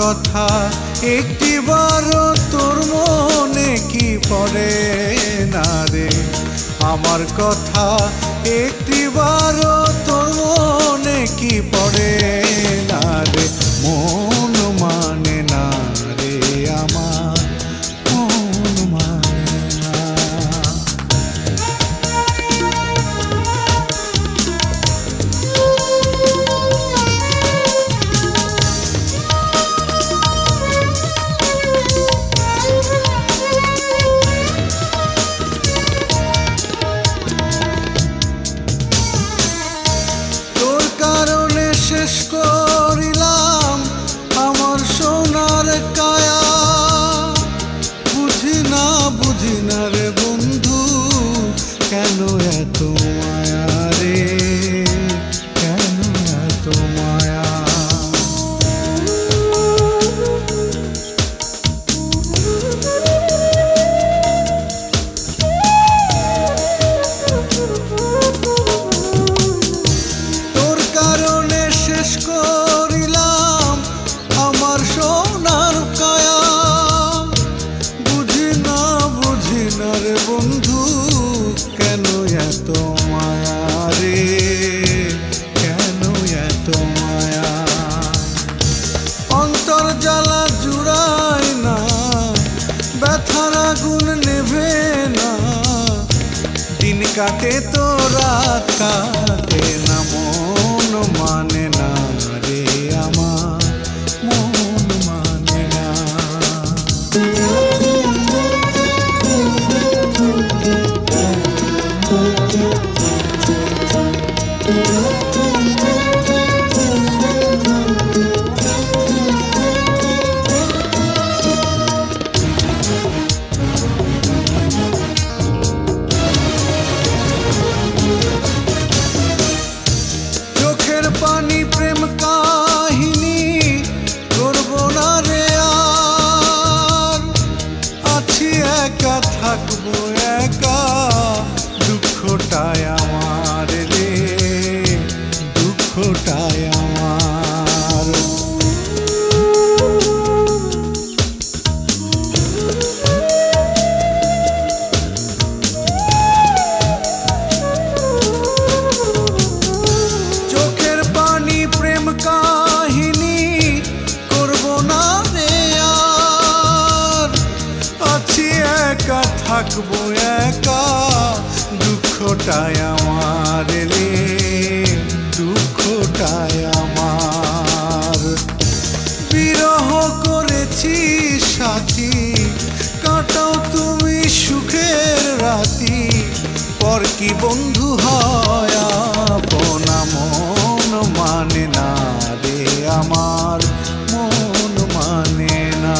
কথা একটিবারও তোর মনে কি পড়ে না রে? আমার কথা একটিবারও তোর মনে কি পড়ে না রে? মন মানে না রে আমার, মন মানে না। শেষ করিলাম আমার সোনার কায়া, বুঝি না রে বন্ধু কেন এত মায়া রে, কেন এত মায়া। তোর কারণে শেষ করিলাম আমার সোনার কায়া, বুঝি না রে বন্ধু কেন এত মায়া রে, কেন এত মায়া। অন্তর জ্বালা জুড়ায় না, ব্যথার আগুন নেভে না, দিন কাটে তো রাত কাটে না, মন মানে না রে আমার, মন মানে না। চোখের পানি প্রেম কাহিনী করব না রে আর, আছি একা থাকবো একা, দুঃখটাই আমার রে, দুঃখটাই আমার। চোখের পানি প্রেম কাহিনী করব না রে আর, আছি একা থাকবো একা, দুঃখটাই আমার রে, দুঃখটাই আমার। বিরহ করেছি সাথী, কাটাও তুমি সুখের রাতি, পর কি বন্ধু হয় আপনা, মন মানে না রে আমার, মন মানে না,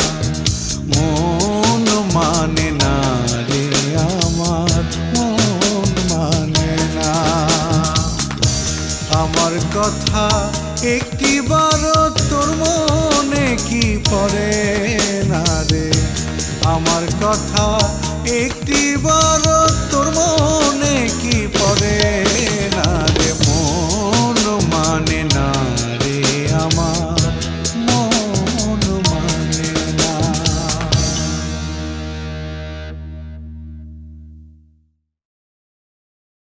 মন মানে না রে আমার, মন মানে না। আমার কথা একটিবারও তোর মনে কি পড়ে না রে? আমার কথা